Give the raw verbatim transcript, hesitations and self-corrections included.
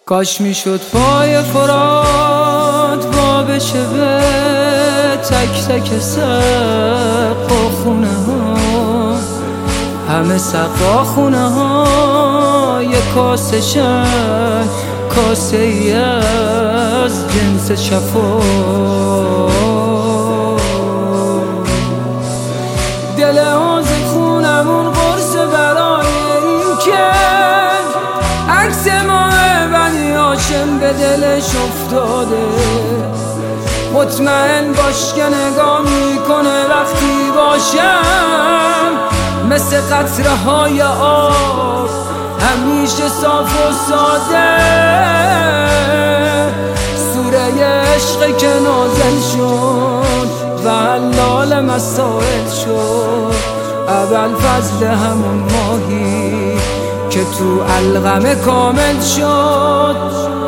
کاش میشد پای فرات وا بشه به تک تک سقا خونه ها، همه سقا خونه ها یه کاسه شن، کاسه ای از جنس شفا. دل آز خونمون قرص برای این که عکس ماه بنی هاشم به دلش افتاده. مطمئن باش که نگاه میکنه وقتی باشم، مثل قطره های آب همیشه صاف و ساده. سوره عشق که نازل شد و حلال مسائل شد، ابوالفضل همون ماهی که تو القمه کامل شد.